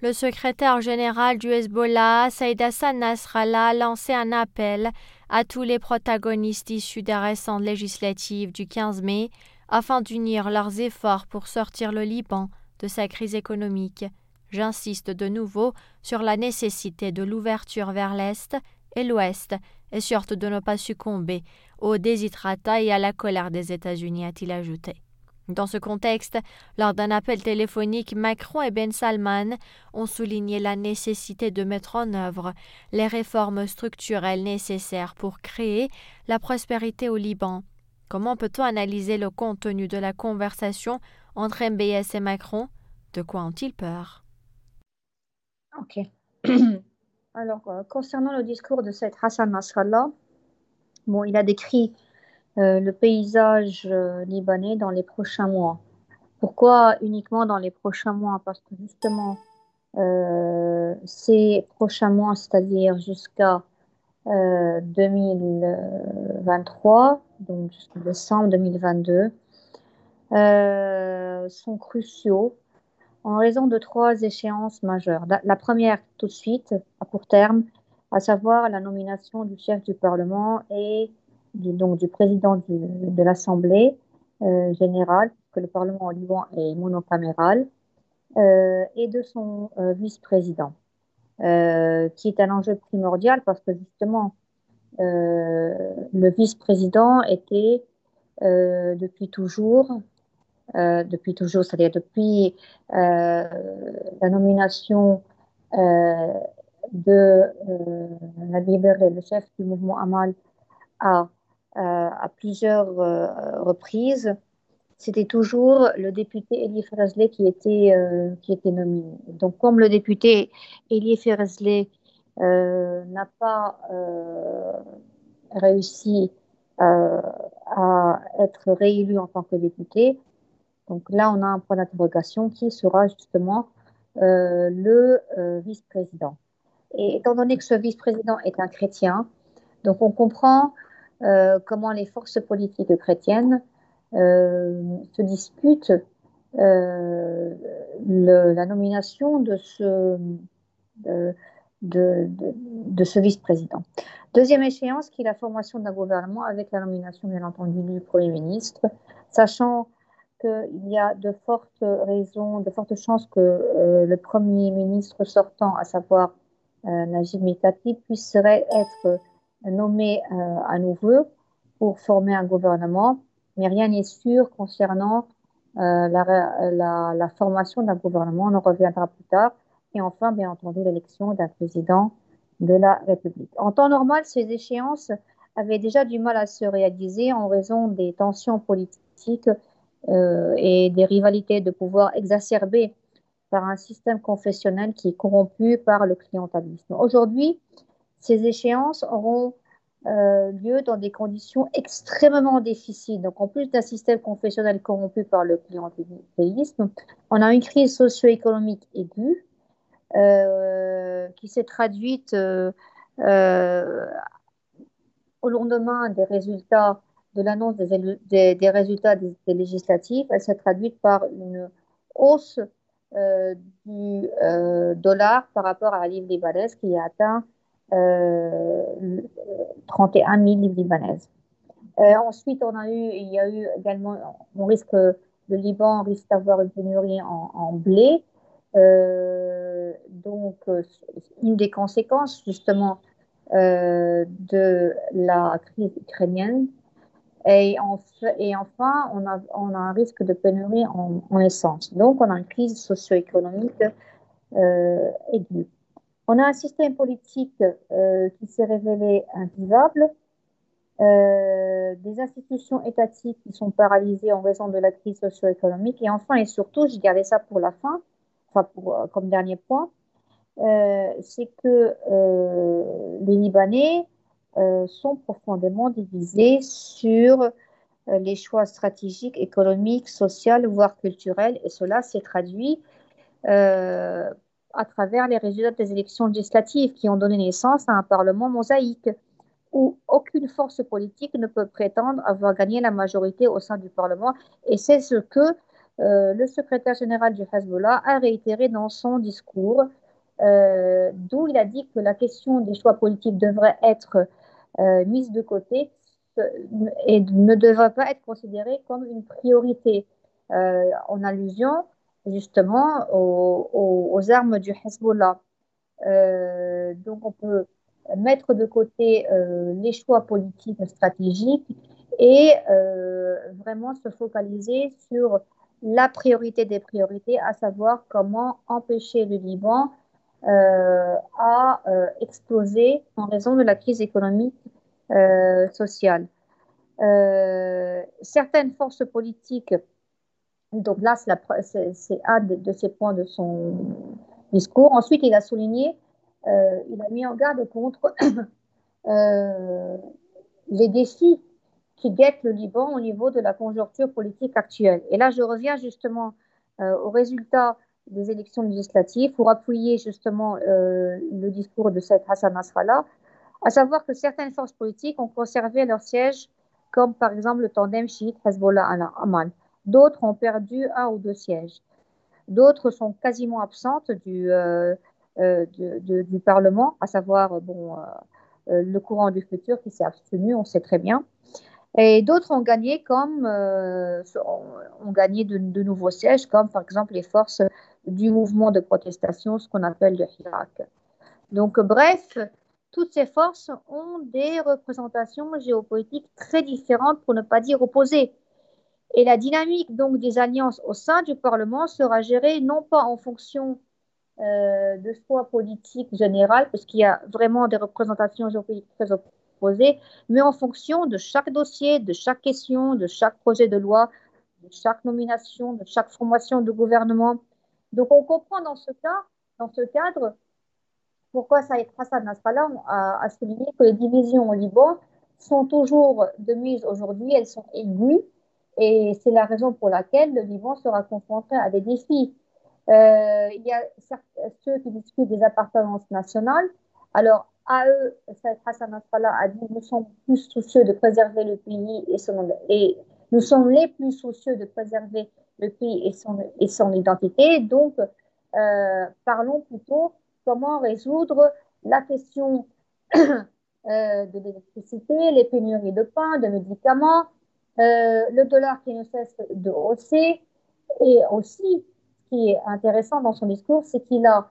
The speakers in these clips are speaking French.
Le secrétaire général du Hezbollah, Saïd Hassan Nasrallah, a lancé un appel à tous les protagonistes issus des récentes législatives du 15 mai afin d'unir leurs efforts pour sortir le Liban de sa crise économique. J'insiste de nouveau sur la nécessité de l'ouverture vers l'Est et l'Ouest et surtout de ne pas succomber au déshydratat et à la colère des États-Unis, a-t-il ajouté. Dans ce contexte, lors d'un appel téléphonique, Macron et Ben Salman ont souligné la nécessité de mettre en œuvre les réformes structurelles nécessaires pour créer la prospérité au Liban. Comment peut-on analyser le contenu de la conversation entre MBS et Macron? De quoi ont-ils peur? Ok. Alors, concernant le discours de Saïd Hassan Nasrallah, bon, il a décrit le paysage libanais dans les prochains mois. Pourquoi uniquement dans les prochains mois? Parce que justement, ces prochains mois, c'est-à-dire jusqu'à 2023, donc jusqu'en décembre 2022, sont cruciaux en raison de trois échéances majeures. La première, tout de suite, à court terme, à savoir la nomination du chef du Parlement et donc du président de l'Assemblée générale, que le Parlement au Liban est monocaméral, et de son vice-président, qui est un enjeu primordial parce que justement, le vice-président était depuis toujours, c'est-à-dire depuis la nomination euh, de Nabil Berri, le chef du mouvement Amal, à, à plusieurs reprises, c'était toujours le député Elie Ferazleh qui était nominé. Donc, comme le député Elie Ferazleh n'a pas réussi à être réélu en tant que député, donc là, on a un point d'interrogation qui sera justement le vice-président. Et étant donné que ce vice-président est un chrétien, donc on comprend comment les forces politiques chrétiennes se disputent la nomination de, de ce vice-président. Deuxième échéance, qui est la formation d'un gouvernement avec la nomination, bien entendu, du Premier ministre, sachant qu'il y a de fortes raisons, de fortes chances que le Premier ministre sortant, à savoir Najib Mikati, puisserait être nommé à nouveau pour former un gouvernement, mais rien n'est sûr concernant la formation d'un gouvernement. On en reviendra plus tard. Et enfin, bien entendu, l'élection d'un président de la République. En temps normal, ces échéances avaient déjà du mal à se réaliser en raison des tensions politiques et des rivalités de pouvoir exacerbées par un système confessionnel qui est corrompu par le clientélisme. Aujourd'hui, ces échéances auront lieu dans des conditions extrêmement difficiles. Donc, en plus d'un système confessionnel corrompu par le clientélisme, on a une crise socio-économique aiguë qui s'est traduite euh, au lendemain des résultats de l'annonce des résultats des législatives. Elle s'est traduite par une hausse du dollar par rapport à la livre libanaise qui a atteint euh, 31 000 livres libanaises. Ensuite, il y a eu également, le Liban risque d'avoir une pénurie en blé. Donc, une des conséquences justement de la crise ukrainienne. Et enfin, on a un risque de pénurie en essence. Donc, on a une crise socio-économique aiguë. On a un système politique qui s'est révélé invivable, des institutions étatiques qui sont paralysées en raison de la crise socio-économique. Et enfin et surtout, j'ai gardé ça pour la fin, enfin comme dernier point, c'est que les Libanais sont profondément divisés sur les choix stratégiques, économiques, sociaux, voire culturels. Et cela s'est traduit euh, à travers les résultats des élections législatives qui ont donné naissance à un Parlement mosaïque où aucune force politique ne peut prétendre avoir gagné la majorité au sein du Parlement. Et c'est ce que le secrétaire général du Hezbollah a réitéré dans son discours, d'où il a dit que la question des choix politiques devrait être mise de côté et ne devrait pas être considérée comme une priorité, en allusion justement aux armes du Hezbollah. Donc on peut mettre de côté les choix politiques stratégiques et vraiment se focaliser sur la priorité des priorités, à savoir comment empêcher le Liban à exploser en raison de la crise économique sociale. Certaines forces politiques, donc là c'est un de ces points de son discours. Ensuite, il a souligné, il a mis en garde contre euh, les défis qui guettent le Liban au niveau de la conjoncture politique actuelle. Et là, je reviens justement aux résultats des élections législatives pour appuyer justement le discours de Saïd Hassan Nasrallah, à savoir que certaines forces politiques ont conservé leur siège, comme par exemple le tandem chiite Hezbollah-Amal. D'autres ont perdu un ou deux sièges. D'autres sont quasiment absentes du Parlement, à savoir le courant du futur qui s'est abstenu, on sait très bien. Et d'autres ont gagné ont gagné de nouveaux sièges, comme par exemple les forces du mouvement de protestation, ce qu'on appelle le Hirak. Donc, bref, toutes ces forces ont des représentations géopolitiques très différentes, pour ne pas dire opposées. Et la dynamique donc des alliances au sein du Parlement sera gérée non pas en fonction de choix politiques généraux, parce qu'il y a vraiment des représentations géopolitiques très opposées, mais en fonction de chaque dossier, de chaque question, de chaque projet de loi, de chaque nomination, de chaque formation de gouvernement. Donc on comprend dans ce cadre, pourquoi Saïd Hassan Nasrallah a souligné que les divisions au Liban sont toujours de mise aujourd'hui, elles sont aiguës, et c'est la raison pour laquelle le Liban sera confronté à des défis. Il y a ceux qui discutent des appartenances nationales. Alors, à eux, Saïd Hassan Nasrallah a dit, nous sommes plus soucieux de préserver le pays et nous sommes les plus soucieux de préserver le pays et son identité. Donc, parlons plutôt comment résoudre la question de l'électricité, les pénuries de pain, de médicaments, le dollar qui ne cesse de hausser. Et aussi, ce qui est intéressant dans son discours, c'est qu'il a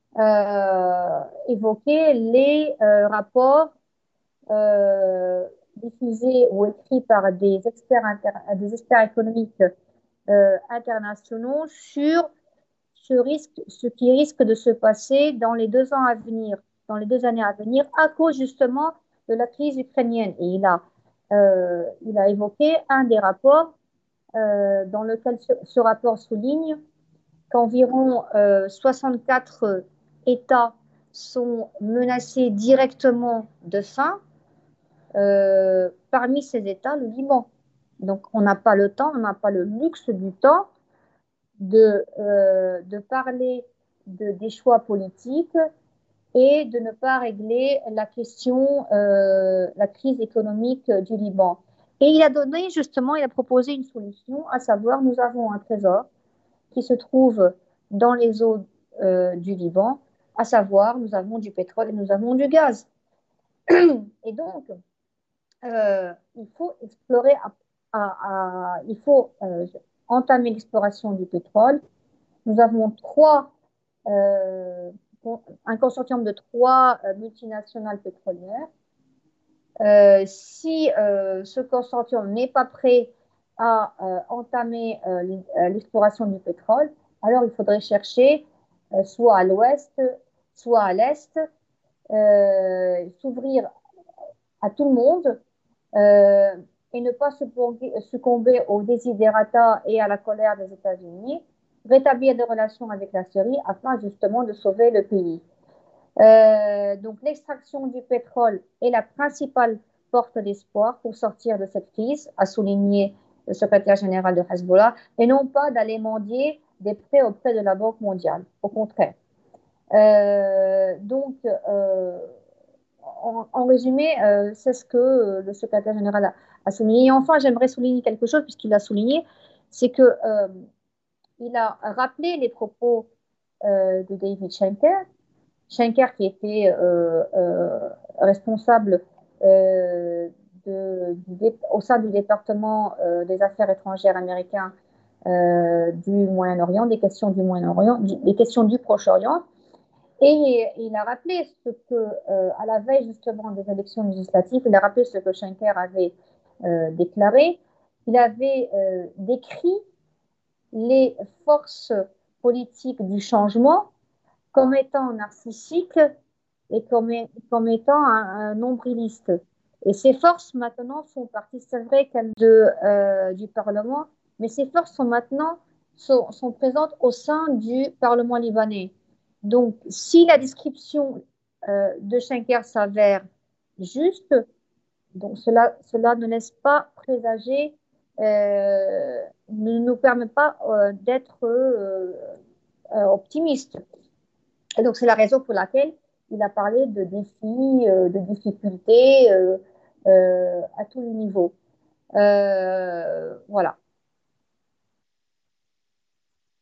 évoqué les rapports diffusés ou écrits par des experts économiques internationaux sur ce qui risque de se passer dans les 2 ans à venir, dans les 2 années à venir, à cause justement de la crise ukrainienne. Et il a évoqué un des rapports dans lequel ce rapport souligne qu'environ 64 États sont menacés directement de faim. Parmi ces États, le Liban. Donc, on n'a pas le temps, on n'a pas le luxe du temps de parler des choix politiques et de ne pas régler la question, la crise économique du Liban. Et il a proposé une solution, à savoir, nous avons un trésor qui se trouve dans les eaux du Liban, à savoir, nous avons du pétrole et nous avons du gaz. Et donc, il faut explorer, il faut entamer l'exploration du pétrole. Nous avons un consortium de 3 multinationales pétrolières. Si ce consortium n'est pas prêt à entamer l'exploration du pétrole, alors il faudrait chercher soit à l'ouest, soit à l'est, s'ouvrir à tout le monde euh, et ne pas succomber aux desiderata et à la colère des États-Unis, rétablir des relations avec la Syrie afin justement de sauver le pays. Donc l'extraction du pétrole est la principale porte d'espoir pour sortir de cette crise, a souligné le secrétaire général de Hezbollah, et non pas d'aller mendier des prêts auprès de la Banque mondiale. Au contraire. Donc, en résumé, c'est ce que le secrétaire général a souligné. Et enfin, j'aimerais souligner quelque chose, puisqu'il a souligné, c'est que il a rappelé les propos de David Schenker, qui était responsable au sein du département des affaires étrangères américain du Moyen-Orient, des questions du Moyen-Orient, des questions du Proche-Orient. Et il a rappelé ce que, à la veille justement des élections législatives, il a rappelé ce que Schenker avait déclaré. Il avait décrit les forces politiques du changement comme étant narcissiques et comme étant un nombriliste. Et ces forces maintenant font partie, c'est vrai, du Parlement, mais ces forces sont maintenant sont présentes au sein du Parlement libanais. Donc, si la description de Schenker s'avère juste, donc cela ne laisse pas présager, ne nous permet pas d'être optimiste. Et donc, c'est la raison pour laquelle il a parlé de défis, de difficultés à tous les niveaux. Voilà.